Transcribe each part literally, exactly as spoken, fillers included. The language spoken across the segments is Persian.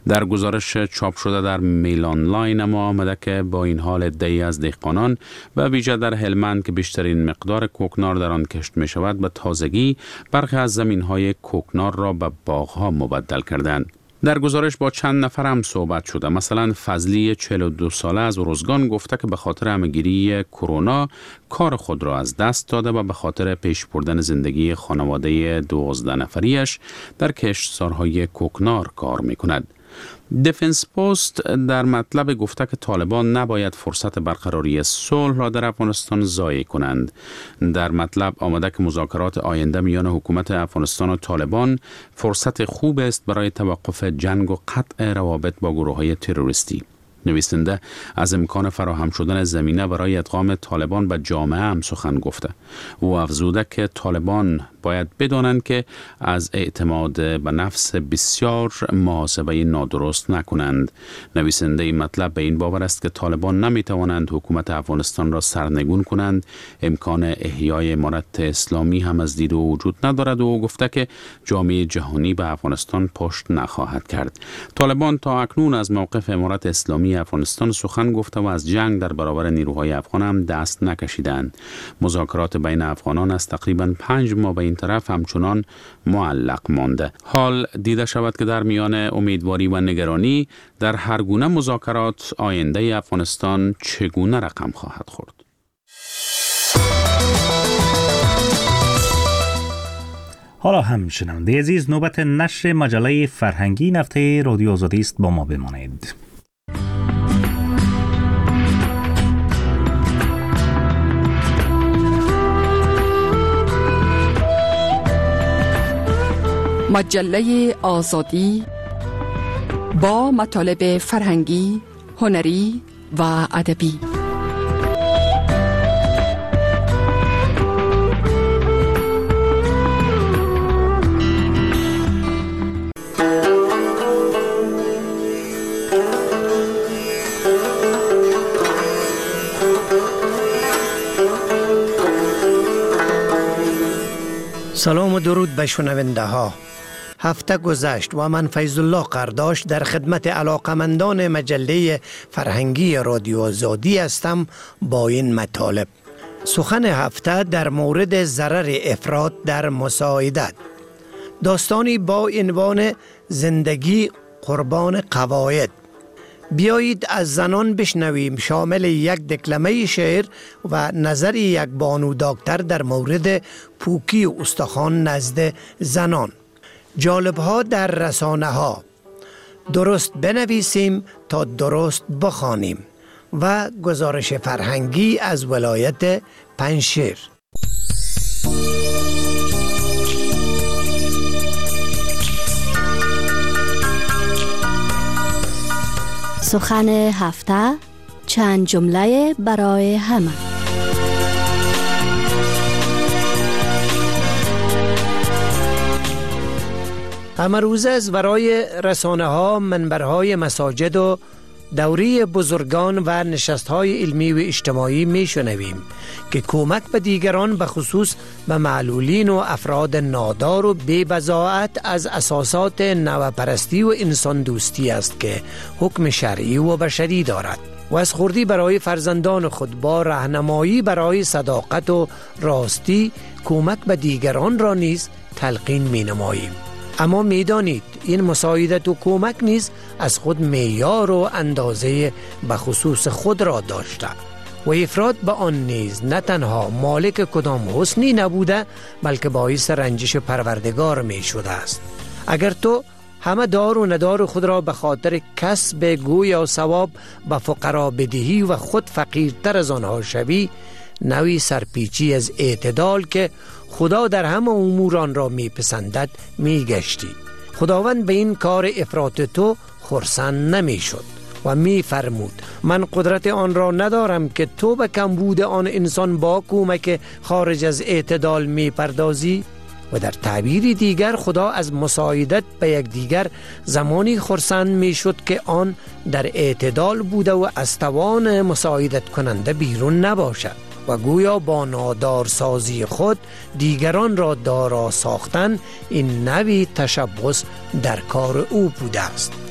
در گزارش چاپ شده در میل آنلاین ما آمده که با این حال عده‌ای از دهقانان و ویژه در هلمند که بیشترین مقدار کوکنار در آن کشت می شود به تازگی برخی از زمین‌های کوکنار را به باغ‌ها مبدل کردند. در گزارش با چند نفر هم صحبت شده. مثلا فضلی چهل و دو ساله از ارزگان گفته که به خاطر همه‌گیری کرونا کار خود را از دست داده و به خاطر پیش بردن زندگی خانواده دوازده نفریش در کشتزارهای کوکنار کار می‌کند. دفنس پست در مطلب گفته که طالبان نباید فرصت برقراری صلح را در افغانستان ضایع کنند. در مطلب آمده که مذاکرات آینده میان حکومت افغانستان و طالبان فرصت خوب است برای توقف جنگ و قطع روابط با گروه‌های تروریستی. نویسنده از امکان فراهم شدن زمینه برای ادغام طالبان به جامعه هم سخن گفته. او افزوده که طالبان باید بدانند که از اعتماد به نفس بسیار محاسبه نادرست نکنند. نویسنده این مطلب به این باور است که طالبان نمیتوانند حکومت افغانستان را سرنگون کنند. امکان احیای امارت اسلامی هم از دید او وجود ندارد و او گفته که جامعه جهانی به افغانستان پشت نخواهد کرد. طالبان تا اکنون از موقف امارت اسلامی افغانستان سخن گفته و از جنگ در برابر نیروهای افغان هم دست نکشیدند. مذاکرات بین افغانان از تقریباً پنج ماه به این طرف همچنان معلق مانده. حال دیده شود که در میان امیدواری و نگرانی در هر گونه مذاکرات آینده افغانستان چگونه رقم خواهد خورد. حالا هم شنونده عزیز، نوبت نشر مجله فرهنگی این هفته رادیو آزادی است. با ما بمانید. مجله آزادی با مطالب فرهنگی، هنری و ادبی. سلام و درود به شنونده ها. هفته گذشت و من فیض الله قرداش در خدمت علاقمندان مجله فرهنگی رادیو آزادی هستم با این مطالب. سخن هفته در مورد ضرر افراط در مساعدت. داستانی با عنوان زندگی قربان قواعد. بیایید از زنان بشنویم، شامل یک دکلمه شعر و نظر یک بانو دکتر در مورد پوکی و استخوان نزد زنان. جالب‌ها در رسانه ها. درست بنویسیم تا درست بخوانیم و گزارش فرهنگی از ولایت پنجشیر. سخن هفته، چند جمله برای همه. همه روز از ورای رسانه ها، منبرهای مساجد و دوری بزرگان و نشستهای علمی و اجتماعی می شنویم که کمک به دیگران به خصوص به معلولین و افراد نادار و بی بضاعت از اساسات نوپرستی و انسان دوستی است که حکم شرعی و بشری دارد و از خردی برای فرزندان خود با راهنمایی برای صداقت و راستی کمک به دیگران را نیز تلقین می نماییم. اما می دانید این مساعدت و کمک نیز از خود معیار و اندازه به خصوص خود را داشته و افراط به آن نیز نه تنها مالک کدام حسنی نبوده بلکه باعث رنجش پروردگار می شده است. اگر تو همه دار و ندار خود را به خاطر کسب گویا ثواب به فقرا بدهی و خود فقیرتر از آنها شوی، نوی سرپیچی از اعتدال که خدا در همه اموران را می پسندد می گشتی. خداوند به این کار افراط تو خرسند نمی شد و می فرمود من قدرت آن را ندارم که تو به کمبود آن انسان با کمک خارج از اعتدال می پردازی. و در تعبیر دیگر خدا از مساعدت به یک دیگر زمانی خرسند می شد که آن در اعتدال بوده و از توان مساعدت کننده بیرون نباشد و گویا با نادارسازی خود دیگران را دارا ساختن این نوی تشبث در کار او بوده است.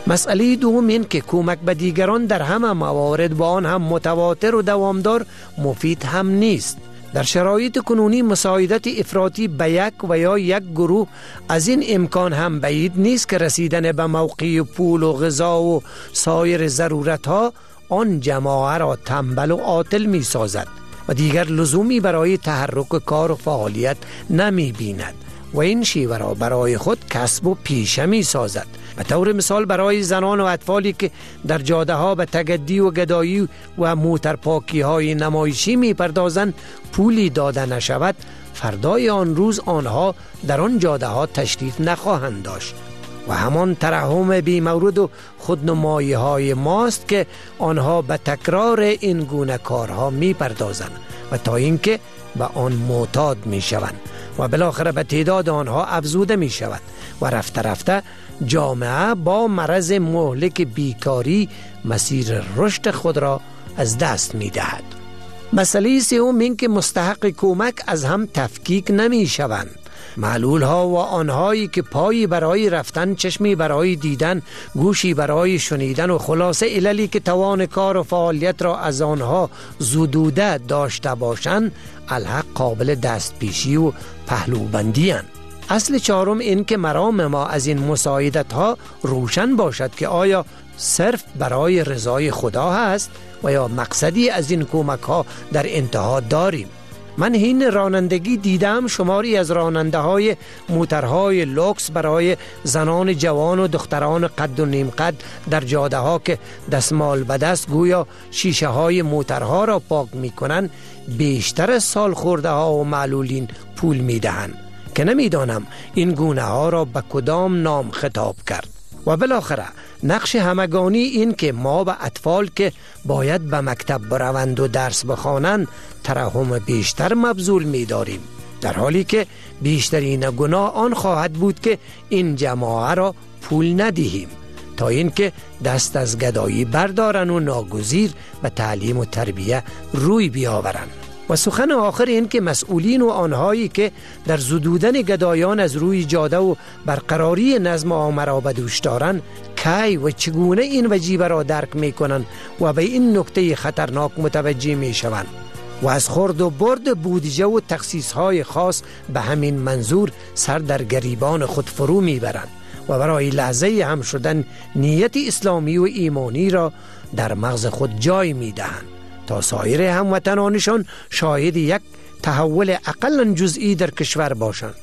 مسئله دوم این که کمک به دیگران در همه موارد با آن هم متواتر و دوامدار مفید هم نیست. در شرایط کنونی مساعدت افراطی به یک و یا یک گروه از این امکان هم بعید نیست که رسیدن به موقع پول و غذا و سایر ضرورت ها آن جماعه را تنبل و عاطل می سازد و دیگر لزومی برای تحرک کار و فعالیت نمی بیند و این شیوه را برای خود کسب و پیشه می سازد. به طور مثال برای زنان و اطفالی که در جاده ها به تگدی و گدایی و موترپاکی های نمایشی می پردازند پولی داده نشود، فردای آن روز آنها در آن جاده ها تشریف نخواهند داشت و همان ترحم بی مورد و خودنمایی های ماست که آنها به تکرار این گونه کارها می پردازند و تا اینکه به آن معتاد می شوند و بالاخره به تعداد آنها افزوده می شود و رفته رفته جامعه با مرض مهلک بیکاری مسیر رشد خود را از دست می دهد. مسئله سوم این که مستحق کمک از هم تفکیک نمی شوند. معلول ها و آنهایی که پایی برای رفتن، چشمی برای دیدن، گوشی برای شنیدن و خلاصه عللی که توان کار و فعالیت را از آنها زدوده داشته باشند، الحق قابل دست پیشی و پهلوبندی اند. اصل چهارم این که مرام ما از این مساعدت ها روشن باشد که آیا صرف برای رضای خدا هست و یا مقصدی از این کمک ها در انتها داریم. من هین رانندگی دیدم شماری از راننده های موترهای لوکس برای زنان جوان و دختران قد و نیم قد در جاده ها که دستمال به دست گویا شیشه های موترها را پاک می کنند بیشتر از سال خورده ها و معلولین پول می دهند که نمیدانم این گونه ها را به کدام نام خطاب کرد. و بالاخره نقش همگانی این که ما به اطفال که باید به مکتب بروند و درس بخوانند ترحم بیشتر مبذول می داریم، در حالی که بیشترین گناه آن خواهد بود که این جماعه را پول ندهیم تا اینکه دست از گدایی بردارن و ناگزیر به تعلیم و تربیه روی بیاورند. و سخن آخر این که مسئولین و آنهایی که در زدودن گدایان از روی جاده و برقراری نظم عامه را به دوش دارند کی و چگونه این وجیبه را درک می کنند و به این نکته خطرناک متوجه می شوند و از خورد و برد بودجه و تخصیص های خاص به همین منظور سر در گریبان خود فرو می برند و برای لحظه هم شدن نیت اسلامی و ایمانی را در مغز خود جای می دهند تا سایر هموطنانشان شاهد یک تحول اقلا جزئی در کشور باشند.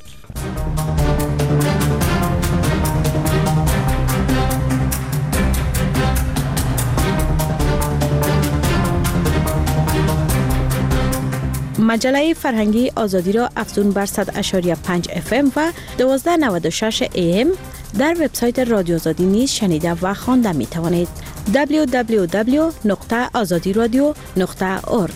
مجله فرهنگی آزادی را افزون بر صد اشاری پنج اف ام و دوازده نود و شش ای ام در وبسایت رادیو آزادی نیز شنیده و خوانده می توانید. دبلیو دبلیو دبلیو نقطه آزادی رادیو نقطه اورگ.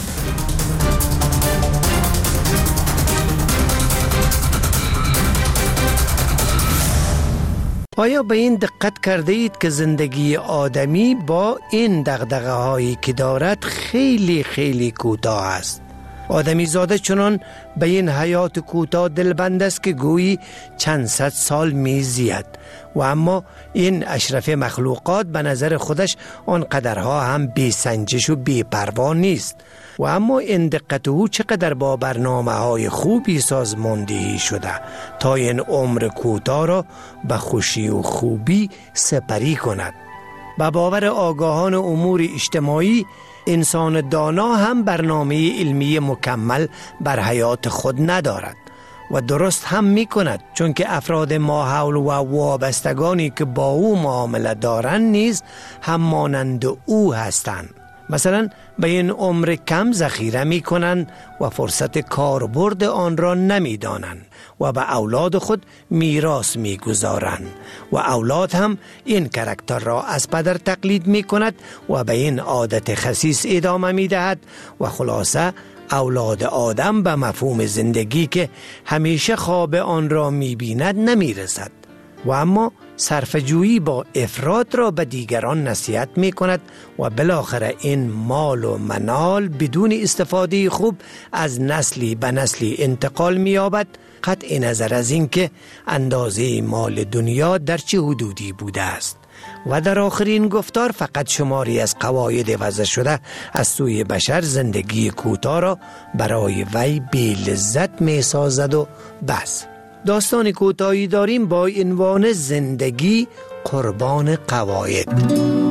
آیا به این دقت کرده اید که زندگی آدمی با این دغدغه هایی که دارد خیلی خیلی کوتاه است؟ آدمی زاده چنان به این حیات کوتاه دلبند است که گویی چند صد سال میزید و اما این اشرف مخلوقات به نظر خودش آنقدرها هم بی سنجش و بی پروا نیست و اما این دقت او چقدر با برنامه های خوبی سازماندهی شده تا این عمر کوتاه را به خوشی و خوبی سپری کند. به باور آگاهان امور اجتماعی انسان دانا هم برنامه علمی مکمل بر حیات خود ندارد و درست هم می کند، چون که افراد ماحول و وابستگانی که با او معامله دارند نیز هم مانند او هستند. مثلا به این عمر کم ذخیره می کنند و فرصت کاربرد آن را نمی دانند و به اولاد خود میراث می گذارند و اولاد هم این کاراکتر را از پدر تقلید می کند و به این عادت خسیس ادامه می دهد و خلاصه اولاد آدم به مفهوم زندگی که همیشه خواب آن را می بیند نمی رسد و اما صرفه‌جویی با افراط را به دیگران نصیحت می کند و بالاخره این مال و منال بدون استفاده خوب از نسلی به نسلی انتقال می یابد، قطع نظر از این که اندازه مال دنیا در چه حدودی بوده است و در آخرین گفتار فقط شماری از قواعد وضع شده از سوی بشر زندگی کوتاه را برای وی بی لذت می سازد و بس. داستان کوتاهی داریم با عنوان زندگی قربان قواعد.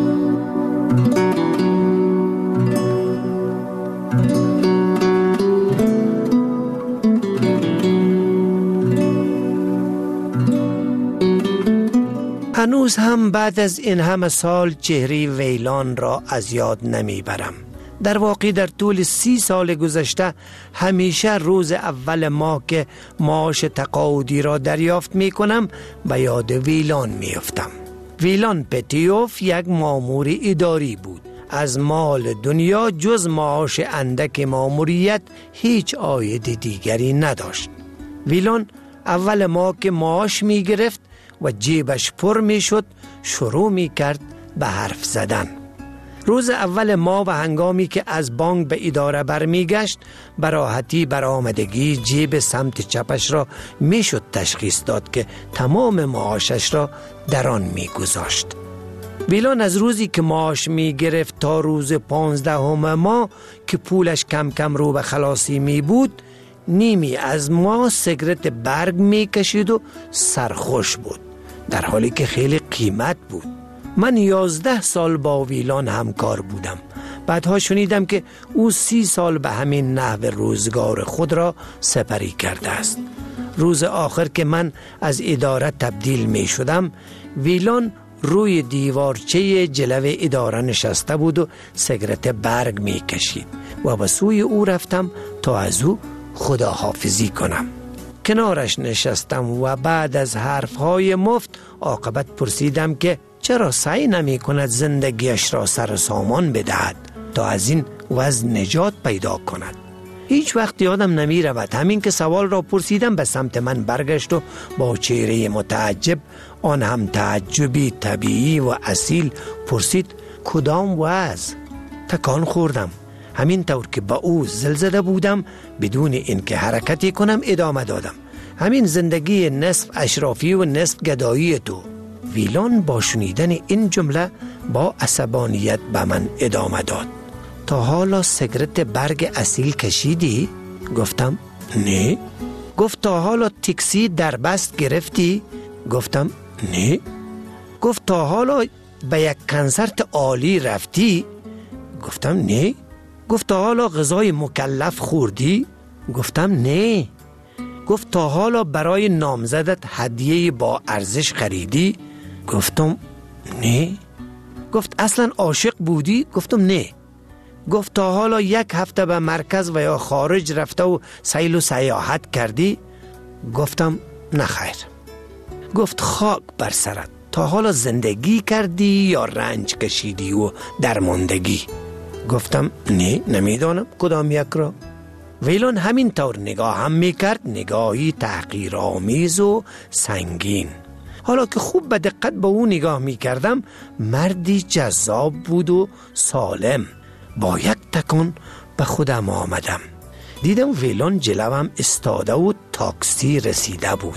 هنوز هم بعد از این همه سال چهره ویلان را از یاد نمیبرم. در واقع در طول سی سال گذشته همیشه روز اول ماه که معاش تقاعدی را دریافت می کنم به یاد ویلان می افتم. ویلان پتیوف یک مامور اداری بود. از مال دنیا جز معاش اندک ماموریت هیچ عاید دیگری نداشت. ویلان اول ماه که معاش می گرفت و جیبش پر می شد شروع می کرد به حرف زدن. روز اول ماه و هنگامی که از بانک به اداره برمی گشت به راحتی برآمدگی جیب سمت چپش را می شد تشخیص داد که تمام معاشش را در آن می گذاشت. ویلان از روزی که معاش می گرفت تا روز پانزدهم ماه که پولش کم کم رو به خلاصی می بود نیمی از ما سیگرت برگ می کشید و سرخوش بود، در حالی که خیلی قیمت بود. من یازده سال با ویلان همکار بودم. بعدها شنیدم که او سی سال به همین نحو روزگار خود را سپری کرده است. روز آخر که من از اداره تبدیل می شدم ویلان روی دیوارچه جلو اداره نشسته بود و سیگرت برگ می کشید و به سوی او رفتم تا از او خداحافظی کنم. کنارش نشستم و بعد از حرفهای مفت عاقبت پرسیدم که چرا سعی نمی کند زندگیش را سر سامان بدهد تا از این وضع نجات پیدا کند. هیچ وقت یادم نمی رود همین که سوال را پرسیدم به سمت من برگشت و با چهره متعجب، آن هم تعجبی طبیعی و اصیل، پرسید کدام وضع؟ تکان خوردم. همین طور که با او زل زده بودم بدون اینکه حرکتی کنم ادامه دادم. همین زندگی نصف اشرافی و نصف گدایی تو. ویلان با شنیدن این جمله با عصبانیت به من ادامه داد. تا حالا سیگرت برگ اصیل کشیدی؟ گفتم نه. گفت تا حالا تاکسی در بست گرفتی؟ گفتم نه. گفت تا حالا به یک کنسرت عالی رفتی؟ گفتم نه. گفت تا حالا غذای مکلف خوردی؟ گفتم نه. گفت تا حالا برای نامزدت هدیه با ارزش خریدی؟ گفتم نه. گفت اصلا عاشق بودی؟ گفتم نه. گفت تا حالا یک هفته به مرکز و یا خارج رفته و سیل و سیاحت کردی؟ گفتم نه خیر. گفت خاک بر سرت، تا حالا زندگی کردی یا رنج کشیدی و درماندگی؟ گفتم نه، نمیدانم کدام یک را. ویلان همین طور نگاه هم میکرد، نگاهی تحقیرآمیز و سنگین. حالا که خوب به دقت به او نگاه میکردم مردی جذاب بود و سالم. با یک تکان به خودم آمدم. دیدم ویلان جلوم استاده و تاکسی رسیده بود.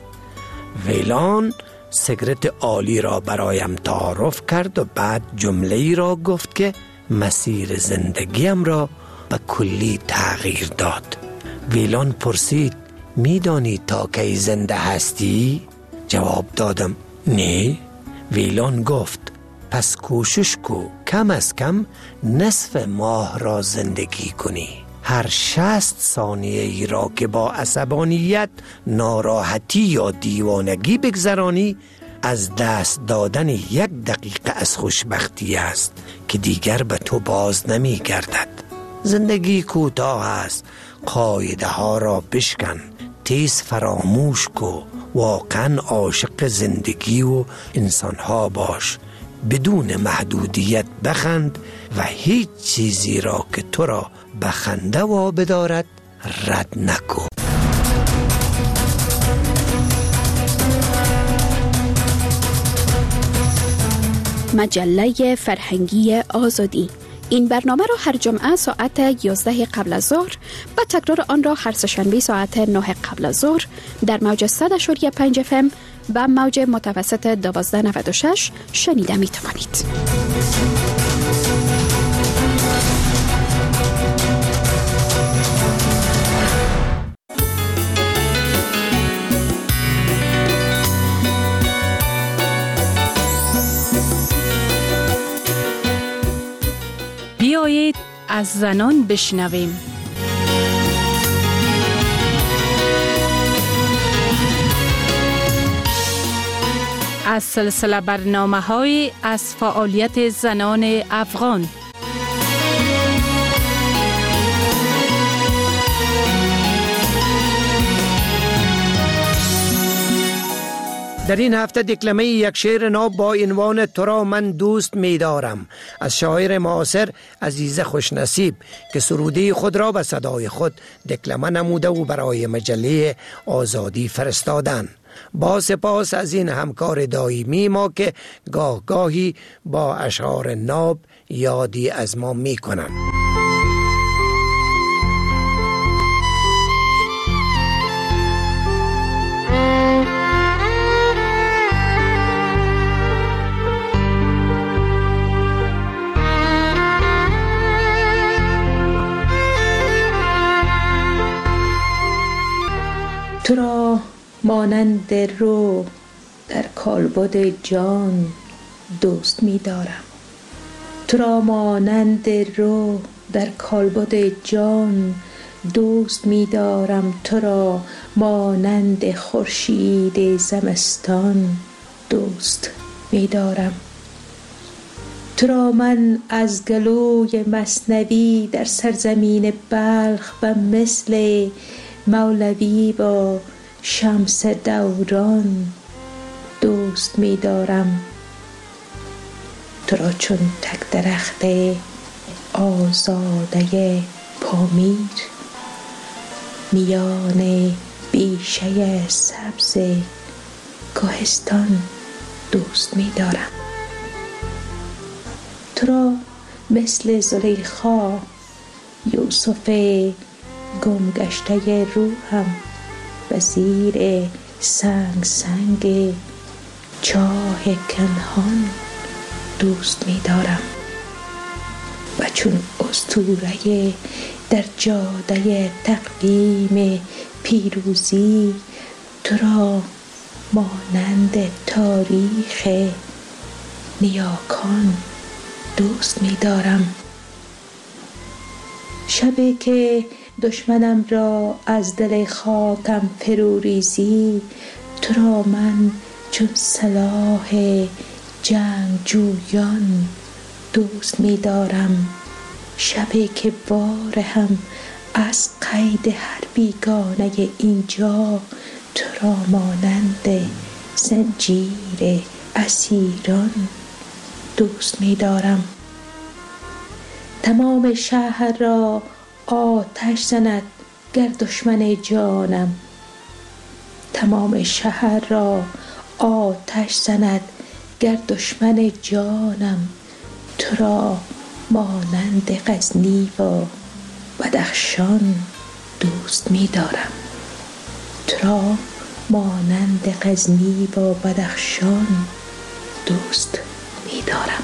ویلان سیگرت عالی را برایم تعارف کرد و بعد جمله‌ای را گفت که مسیر زندگیم را به کلی تغییر داد. ویلان پرسید میدانی تا کی زنده هستی؟ جواب دادم نه. ویلان گفت پس کوشش کو کم از کم نصف ماه را زندگی کنی. هر شصت ثانیه ای را که با عصبانیت، ناراحتی یا دیوانگی بگذرانی از دست دادن یک دقیقه از خوشبختی است که دیگر به تو باز نمی گردد. زندگی کوتاه است، قاعده ها را بشکن، تیز فراموش کو، واقعا عاشق زندگی و انسان ها باش، بدون محدودیت بخند و هیچ چیزی را که تو را بخنده و بدارد رد نکو. مجله فرهنگی آزادی. این برنامه را هر جمعه ساعت یازده قبل از ظهر و تکرار آن را هر سه‌شنبه ساعت نه قبل از ظهر در موج صد و پنج اف ام و موج متوسط دوازده نود و شش شنیده می توانید. بیایید از زنان بشنویم. از سلسله برنامه‌های از فعالیت زنان افغان. در این هفته دکلمه یک شعر نو با عنوان تو را من دوست می دارم از شاعر معاصر عزیزه خوشنصیب که سروده خود را به صدای خود دکلمه نموده و برای مجله آزادی فرستادن. با سپاس از این همکار دائمی ما که گاه گاهی با اشعار ناب یادی از ما می کنند. تو را مانند رو در کالبد جان دوست می دارم. تو را مانند رو در کالبد جان دوست می دارم. تو را مانند خورشید زمستان دوست می دارم. تو را من از گلوی مثنوی در سرزمین بلخ و مثل مولوی با شمس دوران دوست می دارم. تو را چون تک درخت آزاده پامیر میان بیشه سبز کوهستان دوست می دارم. تو را مثل زلیخا یوسف گم گشته روحم و زیر سنگ سنگ چاه کنهان دوست می دارم. و چون اسطوره در جاده تقویم پیروزی تو را مانند تاریخ نیاکان دوست می دارم. شبی که دشمنم را از دل خاکم فرو ریزی تو را من چون سلاح جنگجویان دوست می دارم. شبی که بار هم از قید هر بیگانه اینجا تو را مانند زنجیر اسیران دوست می دارم. تمام شهر را آتش زند گر دشمن جانم. تمام شهر را آتش زند گر دشمن جانم. تو را مانند غزنی و بدخشان دوست می دارم. تو را مانند غزنی و بدخشان دوست می دارم.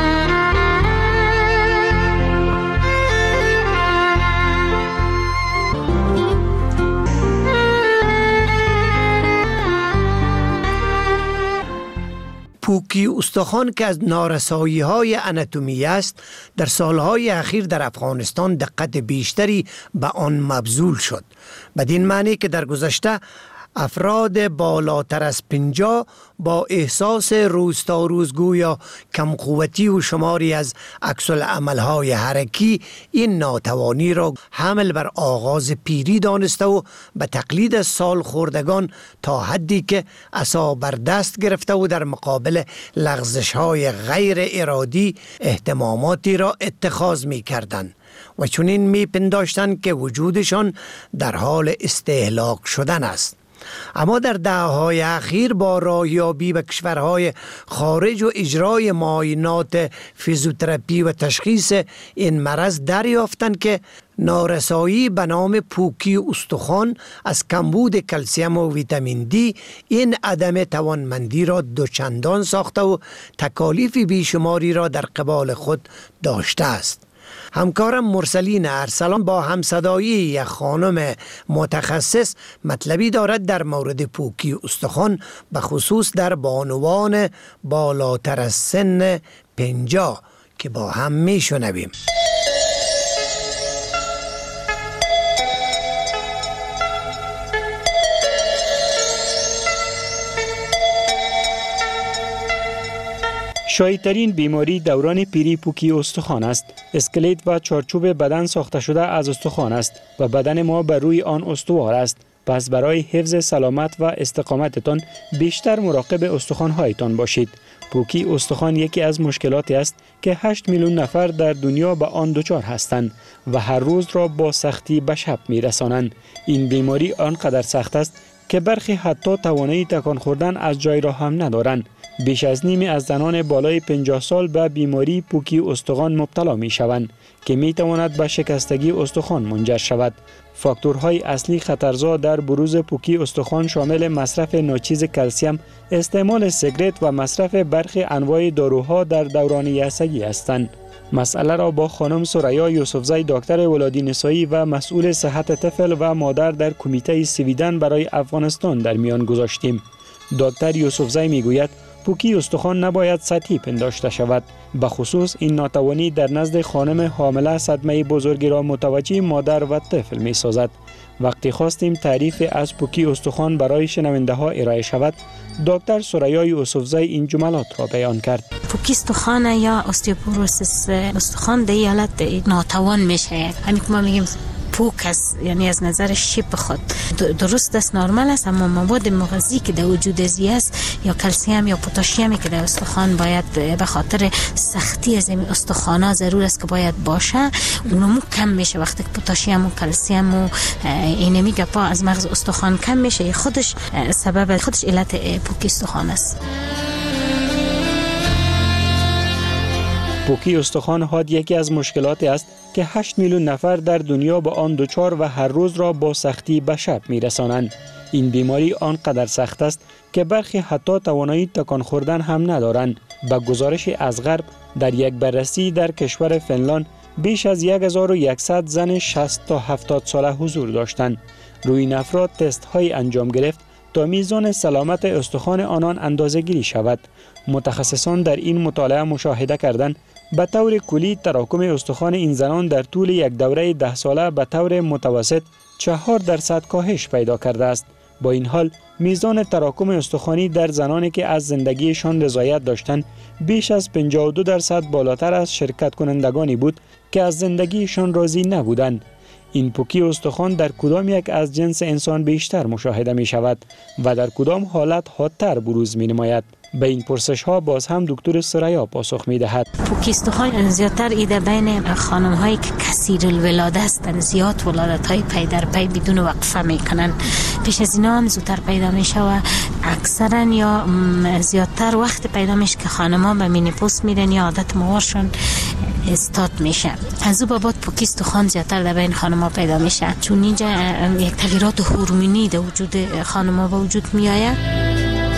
پوکی استخوان که از نارسایی های اناتومی است در سالهای اخیر در افغانستان دقت بیشتری به آن مبذول شد. بدین معنی که در گذشته افراد بالاتر از پنجاه با احساس روز تا روز گویا کم قوتی و شماری از عکس العمل‌های حرکی این ناتوانی را حمل بر آغاز پیری دانسته و به تقلید از سال خوردگان تا حدی که عصا بر دست گرفته و در مقابل لغزش‌های غیر ارادی اهتماماتی را اتخاذ می‌کردند و چنین می‌پنداشتند که وجودشان در حال استهلاک شدن است. اما در دهه‌های اخیر با راهیابی به کشورهای خارج و اجرای معاینات فیزیوتراپی و تشخیص این مرض دریافتند که نارسایی به نام پوکی استخوان از کمبود کلسیم و ویتامین دی این عدم توانمندی را دوچندان ساخته و تکالیف بیشماری را در قبال خود داشته است. همکارم مرسلین ارسلان با همصدایی یک خانم متخصص مطلبی دارد در مورد پوکی استخوان، به خصوص در بانوان بالاتر از سن پنجاه که با هم می شنویم. شایع‌ترین بیماری دوران پیری پوکی استخوان است. اسکلت و چارچوب بدن ساخته شده از استخوان است و بدن ما بر روی آن استوار است. پس برای حفظ سلامت و استقامتتان بیشتر مراقب استخوان‌هایتان باشید. پوکی استخوان یکی از مشکلاتی است که هشت میلیون نفر در دنیا به آن دچار هستند و هر روز را با سختی به شب می‌رسانند. این بیماری آنقدر سخت است که برخی حتی توانایی تکان خوردن از جای را هم ندارند. بیش از نیمی از زنان بالای پنجاه سال به بیماری پوکی استخوان مبتلا می شوند که می تواند به شکستگی استخوان منجر شود. فاکتورهای اصلی خطرزا در بروز پوکی استخوان شامل مصرف ناچیز کلسیم، استعمال سیگرت و مصرف برخی انواع داروها در دوران یائسگی هستند. مسئله را با خانم سریا یوسفزی دکتر ولادی نسایی و مسئول صحت طفل و مادر در کمیته سویدن برای افغانستان در میان گذاشتیم. دکتر یوسفزی می گوید پوکی استخوان نباید سطحی پنداشته شود. به خصوص این ناتوانی در نزد خانم حامله صدمه بزرگی را متوجه مادر و طفل می سازد. وقتی خواستیم تعریف از پوکی استخوان برای شنونده ها ارائه شود، دکتر سریا یوسفزی این جملات را بیان کرد. پوکی استخوان یا استیوپوروسیس استخوان در حالت ناتوان میشه. همین که ما میگیم پوک است، یعنی از نظر شیپ خود درست است، نرمال است، اما مواد مغذی که در وجود ازی است یا کلسیم یا پتاسیمی که در استخوان باید به خاطر سختی از این استخوانا ضرور است که باید باشه، اونمو کم میشه. وقتی که پتاسیم و کلسیم و اینمی گپا از مغز استخوان کم میشه، خودش سبب خودش علت پوکی استخوان است. پوکی استخوان حاد یکی از مشکلاتی است که هشت میلیون نفر در دنیا با آن دچار و هر روز را با سختی به شب میرسانند. این بیماری آنقدر سخت است که برخی حتی توانایی تکان خوردن هم ندارند. به گزارش از غرب، در یک بررسی در کشور فنلاند بیش از هزار و صد زن شصت تا هفتاد ساله حضور داشتند. روی این افراد تست های انجام گرفت تا میزان سلامت استخوان آنان اندازه‌گیری شود. متخصصان در این مطالعه مشاهده کردند به طور کلی تراکم استخوان این زنان در طول یک دوره ده ساله به طور متوسط چهار درصد کاهش پیدا کرده است. با این حال میزان تراکم استخوانی در زنانی که از زندگیشان رضایت داشتند بیش از پنجاه و دو درصد بالاتر از شرکت کنندگانی بود که از زندگیشان راضی نبودند. این پوکی استخوان در کدام یک از جنس انسان بیشتر مشاهده می شود و در کدام حالت حادتر بروز می نماید؟ به این پرسش ها باز هم دکتر سریا پاسخ می دهد. پوکی استخوان زیادتر ایده بین خانم هایی که کثیر الولاده هستند، زیاد ولادت های پی در پی بدون وقفه می کنند. پیش از اینا هم زودتر پیدا می شود. اکثرا یا زیادتر وقت پیدا میشه که خانم ها به مینیپوس میرن یا عادت موارشون استاد میشه. از او بابت پوکی استخوان زیادتر در بین خانم ها پیدا میشه، چون اینجا یک تغییرات هورمونی در وجود خانم ها به وجود می آید.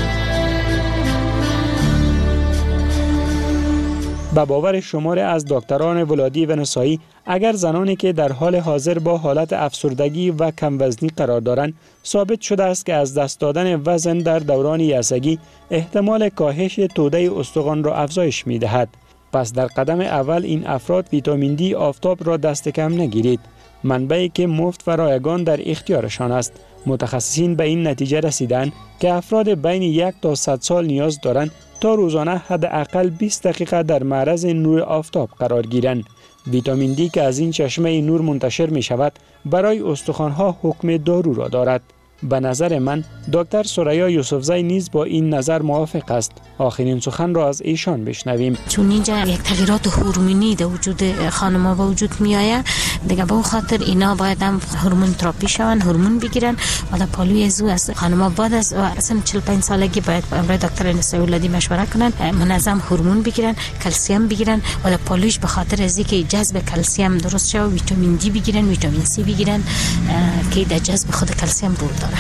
به باور شماری از دکتران ولادی و نسایی، اگر زنانی که در حال حاضر با حالت افسردگی و کم وزنی قرار دارند، ثابت شده است که از دست دادن وزن در دوران یائسگی احتمال کاهش توده استخوان را افزایش می دهد. پس در قدم اول این افراد ویتامین دی آفتاب را دست کم نگیرید، منبعی که مفت و رایگان در اختیارشان است. متخصصین به این نتیجه رسیدند که افراد بین یک تا صد سال نیاز دارند تا روزانه حداقل بیست دقیقه در معرض نور آفتاب قرار گیرند. ویتامین دی که از این چشمه نور منتشر می شود برای استخوان‌ها حکم دارو را دارد. به نظر من دکتر ثریا یوسفزی نیز با این نظر موافق است. آخرین سخن را از ایشان بشنویم. چون اینجا یک تغییرات هورمونی در وجود خانم‌ها به وجود میآید، دیگه به خاطر اینا باید هم هورمون تراپی شون، هورمون بگیرن و در پالوی زو از خانم‌ها بعد از اصلا چهل و پنج سالگی باید امروی دکتر نسای ولادی مشوره کنن، منظم هورمون بگیرن، کلسیم بگیرن و در پالویش به خاطر از اینکه جذب کلسیم درست شه، ویتامین دی بگیرن، ویتامین سی بگیرن که در جذب خود کلسیم رول داره.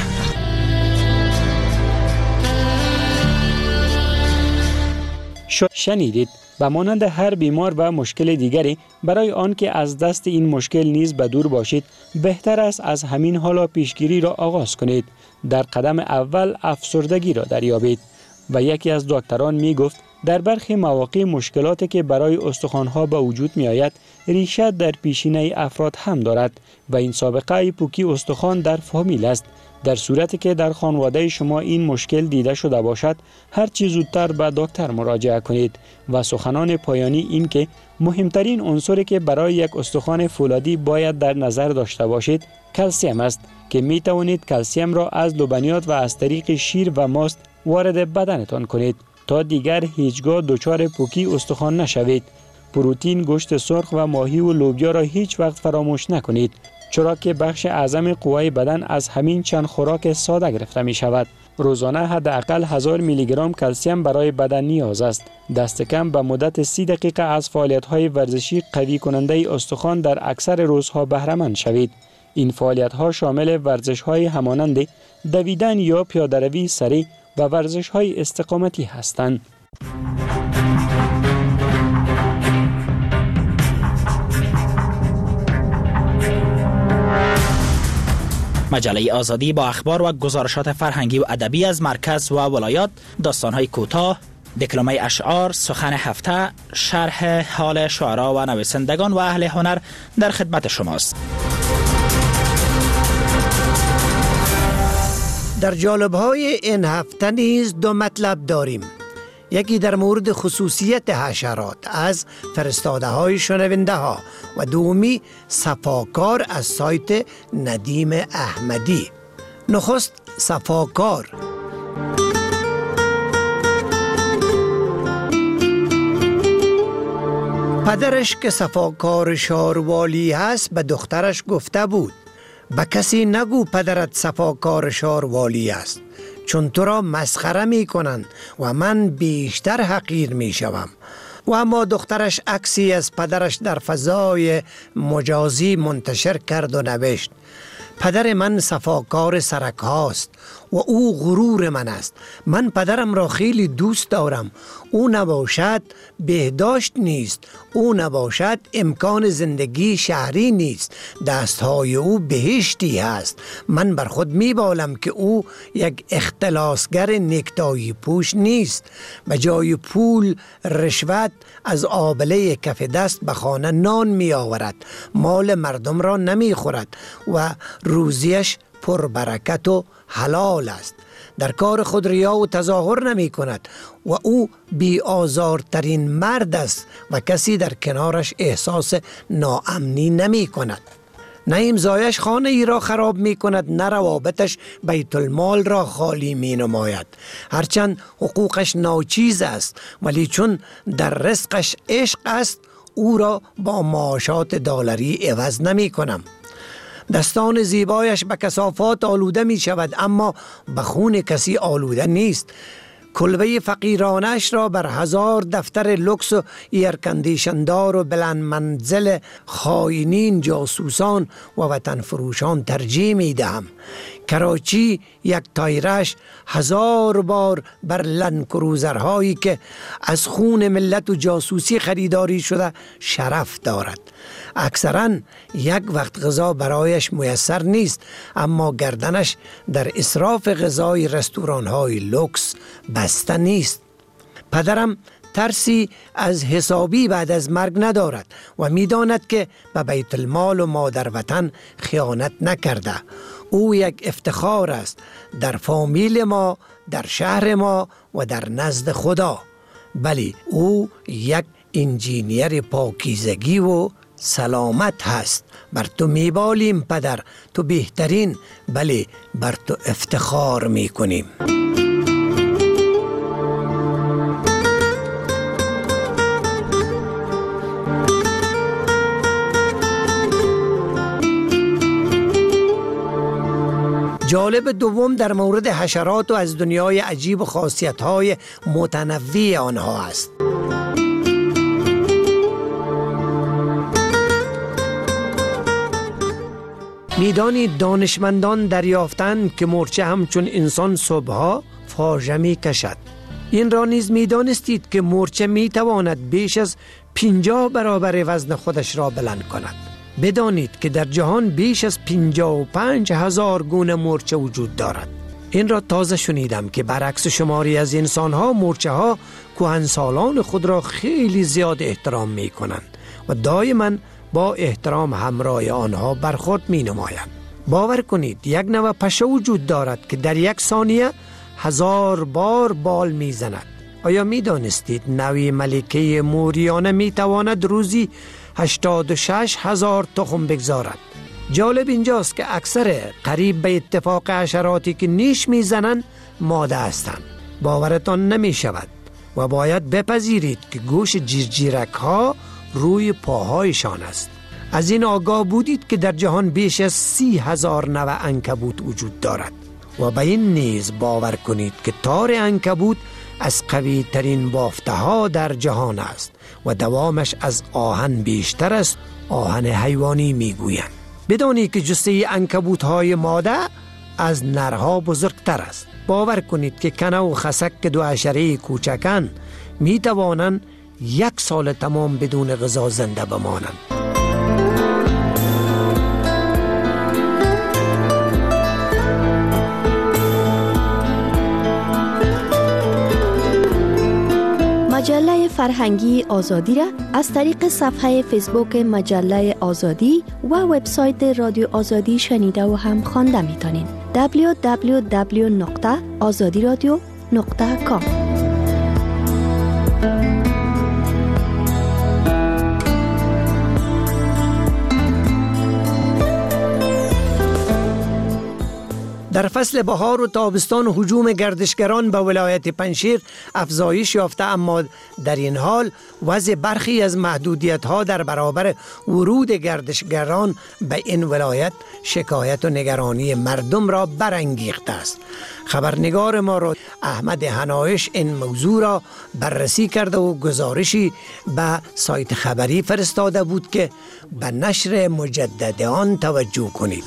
شنیدید. به مانند هر بیمار و مشکل دیگری، برای آن که از دست این مشکل نیز به دور باشید، بهتر است از همین حالا پیشگیری را آغاز کنید. در قدم اول افسردگی را دریابید. و یکی از دکتران می گفت در برخی مواقع مشکلاتی که برای استخوان‌ها به وجود می آید ریشه در پیشینه افراد هم دارد و این سابقه پوکی استخوان در فامیل است. در صورتی که در خانواده شما این مشکل دیده شده باشد، هر چه زودتر به دکتر مراجعه کنید. و سخنان پایانی این که مهمترین عنصری که برای یک استخوان فولادی باید در نظر داشته باشید کلسیم است که می توانید کلسیم را از لبنیات و از طریق شیر و ماست وارد بدنتان کنید تا دیگر هیچگاه دچار پوکی استخوان نشوید. پروتئین، گوشت سرخ و ماهی و لوبیا را هیچ وقت فراموش نکنید، چرا که بخش اعظم قوای بدن از همین چند خوراک ساده گرفته می شود. روزانه حداقل هزار میلی گرم کلسیم برای بدن نیاز است. دست کم به مدت سی دقیقه از فعالیت‌های ورزشی قوی کننده استخوان در اکثر روزها بهره مند شوید. این فعالیت‌ها شامل ورزش‌های همانند دویدن یا پیاده‌روی سریع و ورزش‌های استقامتی هستند. مجله آزادی با اخبار و گزارشات فرهنگی و ادبی از مرکز و ولایات، داستان‌های کوتاه، دکلمه اشعار، سخن هفته، شرح حال شعرا و نویسندگان و اهل هنر در خدمت شماست. در جالب‌های این هفته نیز دو مطلب داریم. یکی در مورد خصوصیت حشرات از فرستاده های شنونده ها و دومی صفاکار از سایت ندیم احمدی. نخست صفاکار. پدرش که صفاکار شاروالی هست به دخترش گفته بود به کسی نگو پدرت صفاکار شاروالی است، چون تو را مسخره می کنند و من بیشتر حقیر می شوم. و اما دخترش عکسی از پدرش در فضای مجازی منتشر کرد و نوشت پدر من صفاکار سرک هاست و او غرور من است. من پدرم را خیلی دوست دارم. او نباشد بهداشت نیست، او نباشد امکان زندگی شهری نیست، دستهای او بهشتی هست. من بر خود میبالم که او یک اختلاسگر نکتایی پوش نیست. به جای پول رشوت از آبله کف دست به خانه نان می آورد، مال مردم را نمی خورد و روزیش پر برکت و حلال است. در کار خود ریا و تظاهر نمی کند و او بی آزارترین مرد است و کسی در کنارش احساس ناامنی نمی کند. نه امضایش خانه ای را خراب می کند، نه روابطش بیت المال را خالی می نماید. هرچند حقوقش ناچیز است، ولی چون در رزقش عشق است او را با معاشات دلاری عوض نمی کنم. دستان زیبایش به کثافات آلوده می شود، اما به خون کسی آلوده نیست. کلبه فقیرانش را بر هزار دفتر لکس و ایرکندیشندار و بلند منزل خائنین، جاسوسان و وطن فروشان ترجیح می دهم. کراچی یک تایرش هزار بار بر لندکروزرهایی که از خون ملت و جاسوسی خریداری شده شرف دارد. اکثرا یک وقت غذا برایش میسر نیست، اما گردنش در اسراف غذای رستوران‌های لکس بسته نیست. پدرم ترسی از حسابی بعد از مرگ ندارد و میداند که به بیت المال و مادر وطن خیانت نکرده. او یک افتخار است در فامیل ما، در شهر ما و در نزد خدا. بلی او یک انجینیر پاکیزگی و سلامت هست. بر تو میبالیم پدر، تو بهترین، بله بر تو افتخار میکنیم. جالب دوم در مورد حشرات و از دنیای عجیب و خاصیت‌های متنوع آنها است. میدانید دانشمندان دریافتند که مورچه همچون انسان صبحها فاژه می کشد. این را نیز میدانستید که مورچه می تواند بیش از پنجاه برابر وزن خودش را بلند کند. بدانید که در جهان بیش از پنجاه و پنج هزار گونه مورچه وجود دارد. این را تازه شنیدم که برعکس شماری از انسانها، مورچه ها کهنسالان خود را خیلی زیاد احترام می کنند و دائما با احترام همراه آنها برخورد می نمایند. باور کنید یک نوع پشه وجود دارد که در یک ثانیه هزار بار بال می زند. آیا می دانستید نوع ملکه موریانه می تواند روزی هشتاد و شش هزار تخم بگذارد؟ جالب اینجاست که اکثر قریب به اتفاق حشراتی که نیش می زنند ماده هستند. باورتان نمی شود و باید بپذیرید که گوش جیرجیرک ها روی پاهایشان است. از این آگاه بودید که در جهان بیش از سی هزار نوع عنکبوت وجود دارد و به این نیز باور کنید که تار عنکبوت از قوی ترین بافته ها در جهان است و دوامش از آهن بیشتر است. آهن حیوانی می گویند. بدانید که جثه عنکبوت های ماده از نرها بزرگتر است. باور کنید که کنه و خسک که دو حشره کوچکن می توانند یک سال تمام بدون غذا زنده بمانند. مجله فرهنگی آزادی را از طریق صفحه فیسبوک مجله آزادی و وبسایت رادیو آزادی شنیده و هم خوانده میتونین. دبلیو دبلیو دبلیو نقطه آزادی رادیو نقطه کام. در فصل بهار و تابستان هجوم گردشگران به ولایت پنجشیر افزایش یافته، اما در این حال وضع برخی از محدودیت‌ها در برابر ورود گردشگران به این ولایت شکایت و نگرانی مردم را برانگیخته است. خبرنگار ما را احمد حنایش این موضوع را بررسی کرده و گزارشی به سایت خبری فرستاده بود که به نشر مجدد آن توجه کنید.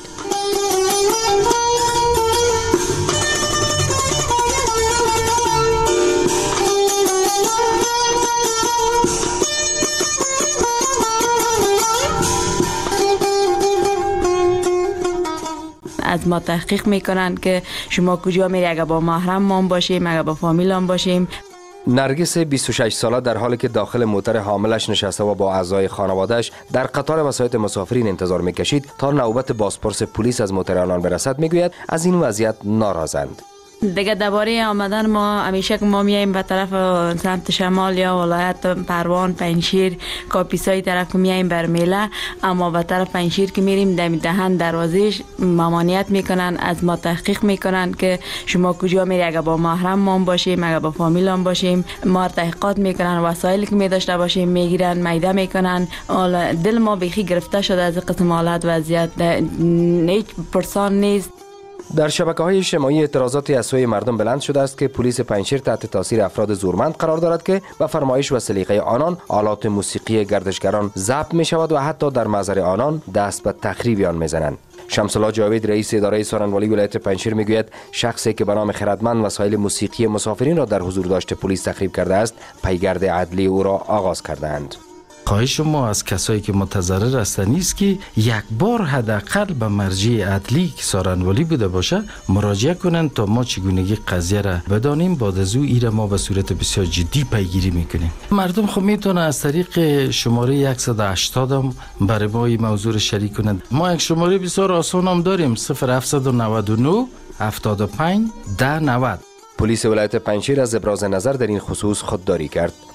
از ما تحقیق میکنن که شما کجا میری، اگر با محرم ما باشیم، اگر با فامیل هم باشیم. نرگس بیست و شش ساله در حالی که داخل موتر حاملش نشسته و با اعضای خانوادهش در قطار وسایط مسافرین انتظار میکشید تا نوبت بازپرس پلیس از موتر آنان برسد، میگوید از این وضعیت ناراضند. دیگه درباره آمدن ما همیشه که ما میایم به طرف سمت شمال یا ولایت پروان، پنجشیر، کاپیسای طرف میایم بر میله، اما به طرف پنجشیر که میریم دم دهن دروازش ممانعت میکنن، از ما تحقیق میکنن که شما کجا میری، اگر با محرم ما باشیم، اگر با فامیل هم باشیم، ما تحقیقات میکنن، وسایلی که می داشته باشیم میگیرن، میده میکنن. دل ما بیخی گرفته شده از قسم حالت وضعیت، هیچ پرسان نیست. در شبکه‌های اجتماعی اعتراضاتی از سوی مردم بلند شده است که پلیس پنجشیر تحت تاثیر افراد زورمند قرار دارد که به فرمایش و سلیقه آنان آلات موسیقی گردشگران ضبط می شود و حتی در محضر آنان دست به تخریب آن می‌زنند. شمس الله جاوید رئیس اداره سارنوالی ولایت پنجشیر میگوید شخصی که به نام خردمند وسایل موسیقی مسافرین را در حضور داشته پلیس تخریب کرده است، پیگرد عدلی او را آغاز کردند. خواهش ما از کسایی که متضرر هستند نیست که یک بار حداقل به مرجع عدلی که سارنوالی بوده باشه مراجعه کنند تا ما چگونگی قضیه را بدانیم. بعد از او ایره ما به صورت بسیار جدی پیگیری میکنیم. مردم خب میتونه از طریق شماره صد و هشتاد هم برای ما این موضوع شریک کنند. ما یک شماره بسیار آسان هم داریم، صفر هفتصد و نود و نه هفتاد و پنج ده نود. پلیس ولایت پنجشیر از ابراز نظر در این خصوص خودداری کرد.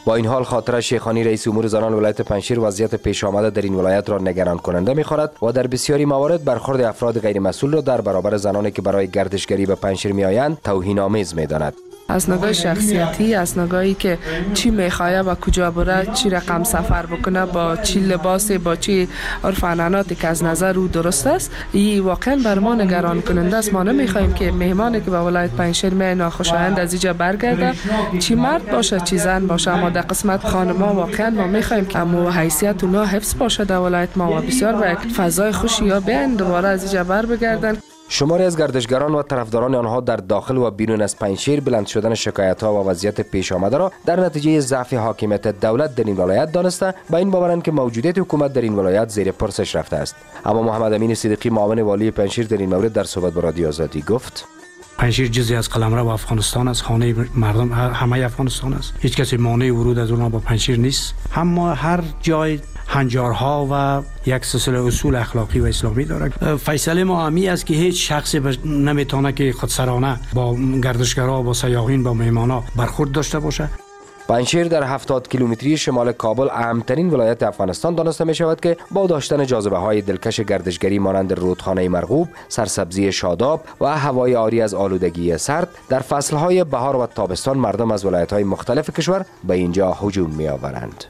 با این حال خاطره شیخانی رئیس امور زنان ولایت پنجشیر وضعیت پیش آمده در این ولایت را نگران کننده می‌خواد و در بسیاری موارد برخورد افراد غیر مسئول را در برابر زنانی که برای گردشگری به پنجشیر میآیند توهین‌آمیز می‌داند. از نگاه شخصیتی، از نگاهی که چی میخواه و کجا بره، چی رقم سفر بکنه، با چی لباسی، با چی عرف عنعناتی که از نظر او درست است، این واقعا بر ما نگران کننده است. ما نمیخوایم که مهمانی که به ولایت پنجشیر می ناخوشایند از اینجا برگرده، چی مرد باشه چی زن باشه، اما در قسمت خانما واقعا ما میخوایم که امو حیثیت اونا حفظ باشه در ولایت ما و بسیار به یک فضای خوشی یا بیان دوباره از اینجا بر بگردن. شماری از گردشگران و طرفداران آنها در داخل و بیرون از پنجشیر بلند شدن شکایت‌ها و وضعیت پیش آمده را در نتیجه ضعف حاکمیت دولت در این ولایت دانسته با این باورند که موجودیت حکومت در این ولایت زیر پرسش رفته است. اما محمد امین صدیقی معاون والی پنجشیر در این مورد در صحبت با رادیو آزادی گفت: پنجشیر جزئی از قلمرو و افغانستان است، خانه مردم همه افغانستان است. هیچ کسی مانع ورود از اونها با پنجشیر نیست. اما هر جای هنجارها و یک سلسله اصول اخلاقی و اسلامی دارد. فیصله ما همی است که هیچ شخصی نمیتونه که خودسرانه با گردشگرها، با سیاحین، با مهمانا برخورد داشته باشه. پنجشیر در هفتاد کیلومتری شمال کابل اهمترین ولایت افغانستان دانسته می شود که با داشتن جاذبه های دلکش گردشگری مانند رودخانه مرغوب، سرسبزی شاداب و هوای عاری از آلودگی سرد، در فصل های بهار و تابستان مردم از ولایت های مختلف کشور به اینجا هجوم می آورند.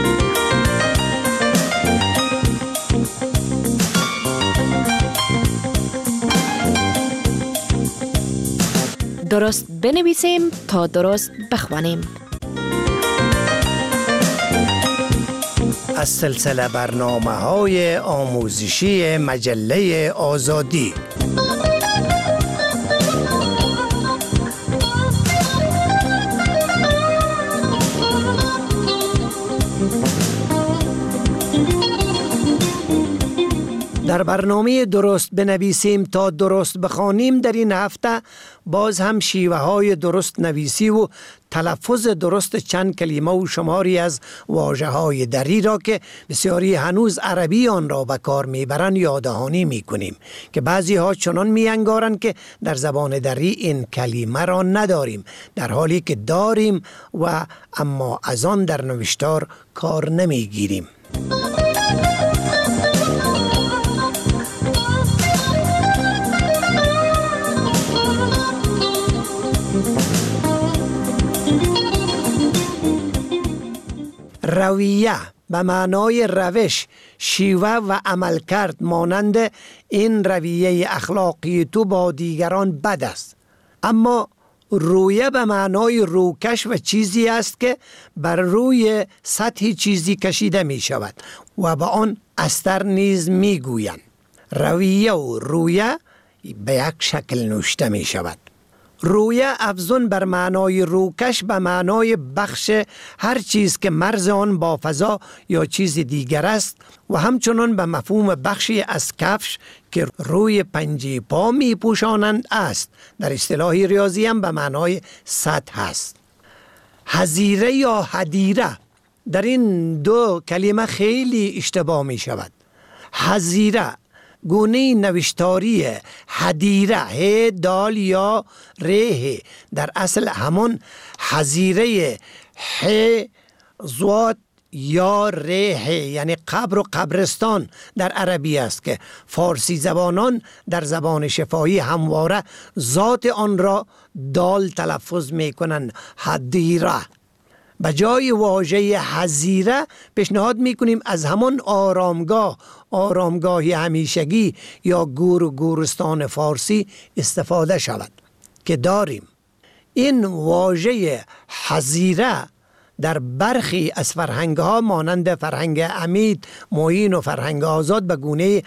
درست بنویسیم تا درست بخوانیم. از سلسله برنامه های آموزشی مجله آزادی. در برنامه درست بنویسیم تا درست بخوانیم در این هفته باز هم شیوه های درست نویسی و تلفظ درست چند کلمه و شماری از واژه های دری را که بسیاری هنوز عربی آن را به کار میبرند یاددهانی میکنیم که بعضی ها چنان میانگارند که در زبان دری این کلمه را نداریم، در حالی که داریم و اما از آن در نوشتار کار نمیگیریم. رویه به معنای روش، شیوه و عمل کرد مانند این رویه اخلاقی تو با دیگران بد است. اما رویه به معنای روکش و چیزی است که بر روی سطح چیزی کشیده می شود و به آن استر نیز می گویند. رویه و رویه به یک شکل نوشته می شود. رویه افزون بر معنای روکش به معنای بخش هر چیز که مرز آن با فضا یا چیز دیگر است و همچنان به مفهوم بخشی از کفش که روی پنجه پا می پوشانند است. در اصطلاح ریاضی هم به معنای سطح است. حظیره یا حدیره، در این دو کلمه خیلی اشتباه می شود. حظیره گونه نوشتاری حدیره، ه دال یا ره، در اصل همون حظیره ح زوات یا ره، یعنی قبر و قبرستان در عربی است که فارسی زبانان در زبان شفاهی همواره ذات آن را دال تلفظ می کنند، حدیره. به جای واژه حظیره پیشنهاد میکنیم از همان آرامگاه، آرامگاهی همیشگی یا گور و گورستان فارسی استفاده شود که داریم. این واژه حظیره در برخی از فرهنگ‌ها مانند فرهنگ امید، معین و فرهنگ آزاد به گونه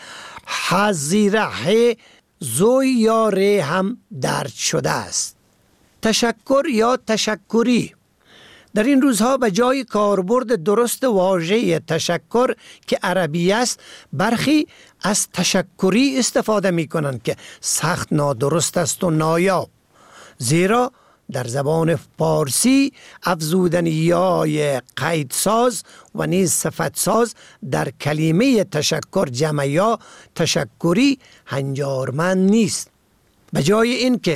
حظیره زوی یا ره هم درج شده است. تشکر یا تشکری، در این روزها به جای کاربرد درست واژه تشکر که عربی است، برخی از تشکری استفاده می کنند که سخت نادرست است و نایاب، زیرا در زبان فارسی افزودن یای قیدساز و نیز صفتساز در کلمه تشکر جمع یا تشکری هنجارمند نیست. به جای این که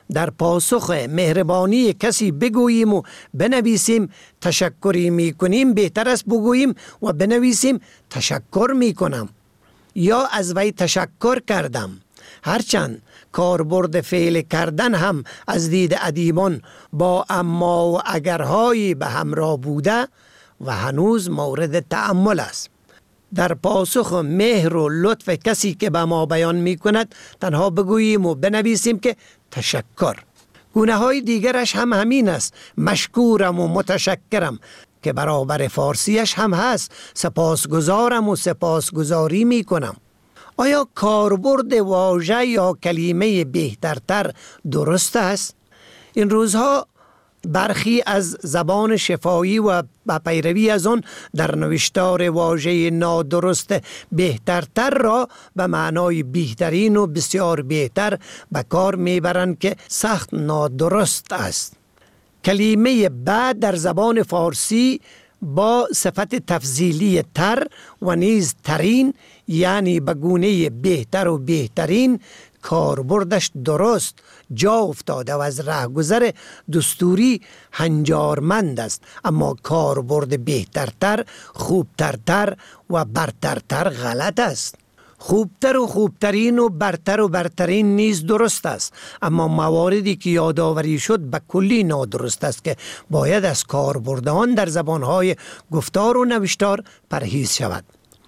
در پاسخ مهربانی کسی بگوییم و بنویسیم تشکری می کنیم، بهتر است بگوییم و بنویسیم تشکر می کنم یا از وی تشکر کردم. هرچند کاربرد فعل کردن هم از دید ادیبان با اما و اگرهایی به همراه بوده و هنوز مورد تأمل است. در پاسخ مهر و لطف کسی که به ما بیان می کند تنها بگوییم و بنویسیم که تشکر. گونه های دیگرش هم همین است. مشکورم و متشکرم که برابر فارسیش هم هست. سپاسگزارم و سپاسگزاری می کنم. آیا کاربرد واژه یا کلمه بهترتر درست است؟ این روزها برخی از زبان شفاهی و با پیروی از آن در نوشتار واژه نادرست بهترتر را به معنای بهترین و بسیار بهتر به کار میبرند که سخت نادرست است. کلمه بعد در زبان فارسی با صفت تفضیلی تر و نیز ترین، یعنی به گونه بهتر و بهترین، کاربردش درست جا افتاده و از رهگذر دستوری هنجارمند است. اما کاربرد بهترتر، خوبترتر و برترتر غلط است. خوبتر و خوبترین و برتر و برترین نیز درست است، اما مواردی که یادآوری شد به کلی نادرست است که باید از کاربرد آن در زبانهای گفتار و نوشتار پرهیز شود.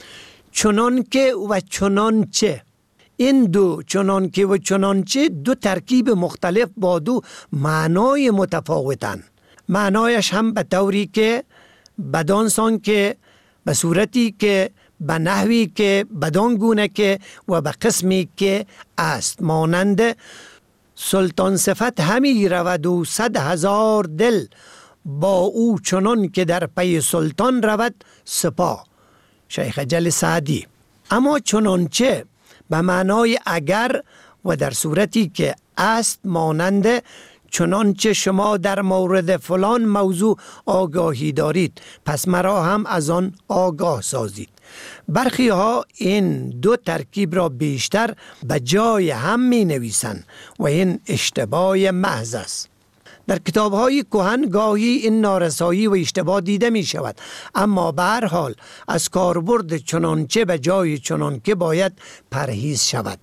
چنانکه و چنانچه، این دو چنانکه و چنانچه دو ترکیب مختلف با دو معنای متفاوتن. معنایش هم به طوری که بدانسان که به صورتی که به نحوی که بدان گونه که و به قسمی که است، مانند سلطان صفت همی رود و صد هزار دل با او چنان که در پی سلطان رود سپاه، شیخ جل سعدی. اما چنانچه به معنای اگر و در صورتی که است، مانند چنانچه شما در مورد فلان موضوع آگاهی دارید پس مرا هم از آن آگاه سازید. برخی ها این دو ترکیب را بیشتر به جای هم می نویسند و این اشتباه محض است. در کتاب‌های کهن گاهی این نارسایی و اشتباه دیده می شود، اما به هر حال از کاربرد چنانچه به جای چنانکه باید پرهیز شود.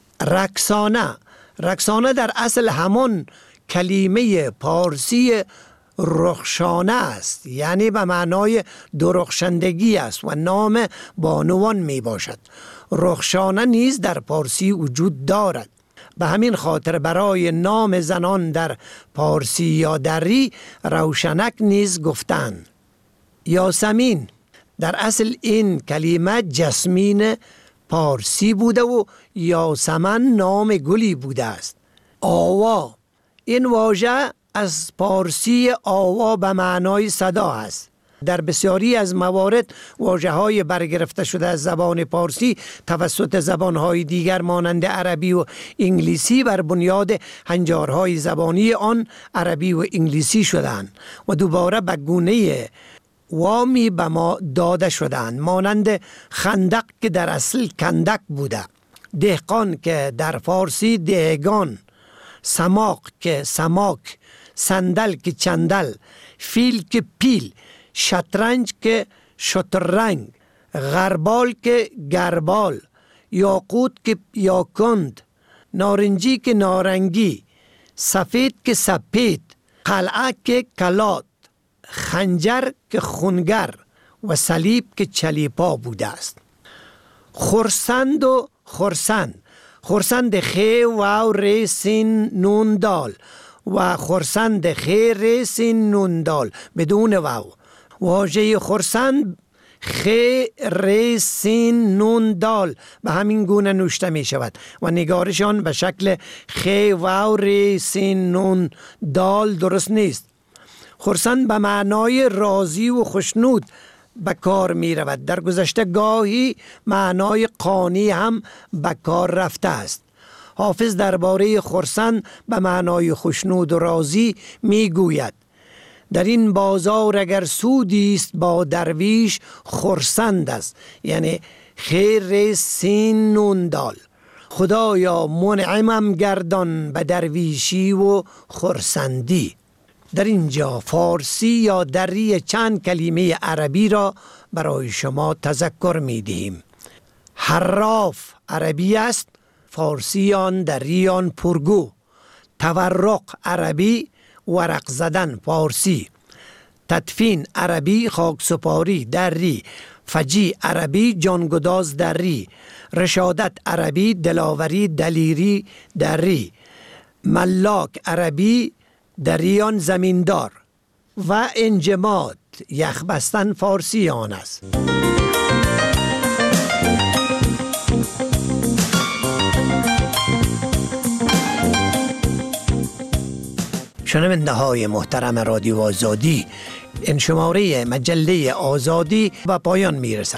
رقصانه رقصانه در اصل همان کلمه پارسی رخشانه است، یعنی به معنای درخشندگی است و نام بانوان می باشد. رخشانه نیز در پارسی وجود دارد. به همین خاطر برای نام زنان در پارسی یا دری روشنک نیز گفتند. یاسمین در اصل این کلمه جسمین پارسی بوده و یاسمن نام گلی بوده است. آوا، این واژه از پارسی آوا به معنای صدا است. در بسیاری از موارد واژه‌های برگرفته شده از زبان پارسی توسط زبان‌های دیگر مانند عربی و انگلیسی بر بنیاد هنجارهای زبانی آن عربی و انگلیسی شدند و دوباره به گونه وامی به ما داده شدند، مانند خندق که در اصل کندک بوده، دهقان که در فارسی دهگان، سماق که سماک، صندل که چندل، فیل که پیل، شطرنج که شطرنگ، غربال که گربال، یاقوت که یاکند، نارنجی که نارنگی، سفید که سپید، قلعه که کلات، خنجر که خونگر و صلیب که چلیپا بوده است. خرسند و خرسند، خرسند خی واو ری سین نون دال و خرسند خی ری سین نون دال بدون واو. واژه خرسند خی ری سین نون دال به همین گونه نوشته می شود و نگارشان به شکل خی واو ری سین نون دال درست نیست. خرسند به معنای راضی و خوشنود به کار می رود. در گذشته گاهی معنای قانی هم به کار رفته است. حافظ درباره خرسند به معنای خوشنود و راضی می گوید: در این بازار اگر سودی است با درویش خرسند است، یعنی خیر سین نون دال. خدایا منعمم گردان به درویشی و خرسندی. در اینجا فارسی یا دری چند کلمه عربی را برای شما تذکر می دهیم. حراف عربی است، فارسی آن دری آن پرگو. تورق عربی، ورق زدن فارسی. تدفین عربی، خاکسپاری دری. فجی عربی، جانگداز دری. رشادت عربی، دلاوری دلیری دری. ملاک عربی، دریان زمیندار. و انجماد یخ بستن فارسی آن است. شنونده های محترم رادیو آزادی، این شماره مجله آزادی به پایان می رسد.